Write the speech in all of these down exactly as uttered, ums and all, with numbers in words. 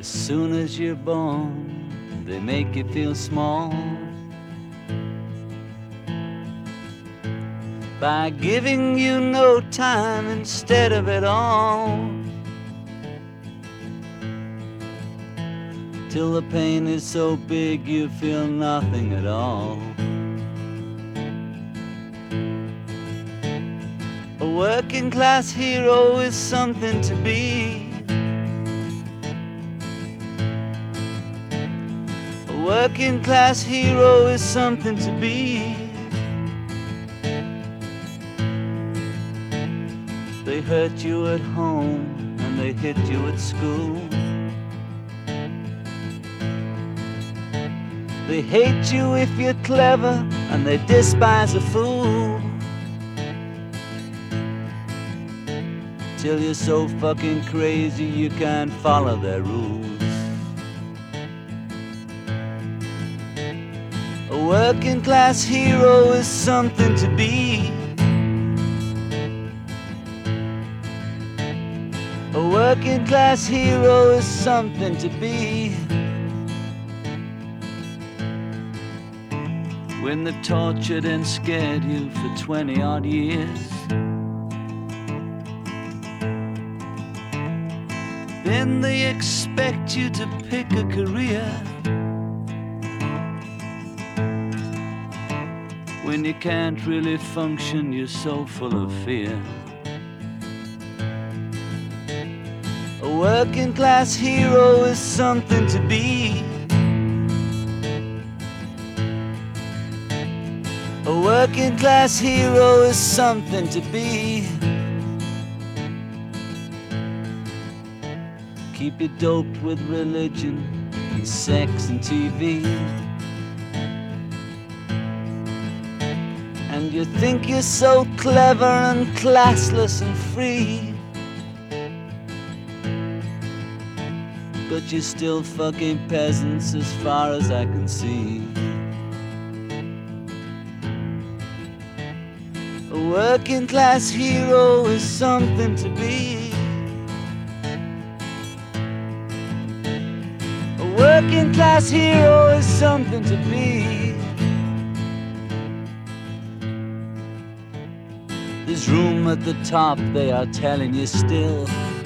As soon as you're born, they make you feel small by giving you no time instead of it all, till the pain is so big you feel nothing at all. A working class hero is something to be. A working class hero is something to be. They hurt you at home and they hit you at school. They hate you if you're clever and they despise a fool, till you're so fucking crazy you can't follow their rules. A working class hero is something to be. A working class hero is something to be. When they've tortured and scared you for twenty odd years, then they expect you to pick a career. When you can't really function, you're so full of fear. A working class hero is something to be. A working class hero is something to be. Keep you doped with religion and sex and T V, and you think you're so clever and classless and free, but you're still fucking peasants as far as I can see. A working class hero is something to be. A working class hero is something to be. There's room at the top, they are telling you still,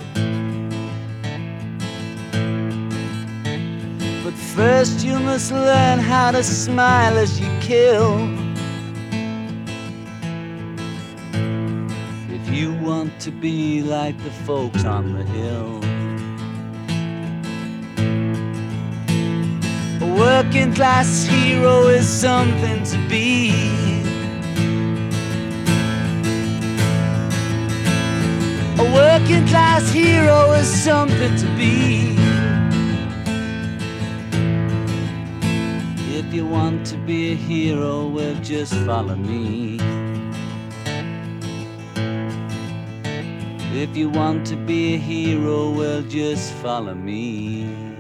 but first you must learn how to smile as you kill. If you want to be like the folks on the hill. A working class hero is something to be. A working class hero is something to be. If you want to be a hero, well, just follow me. If you want to be a hero, well, just follow me.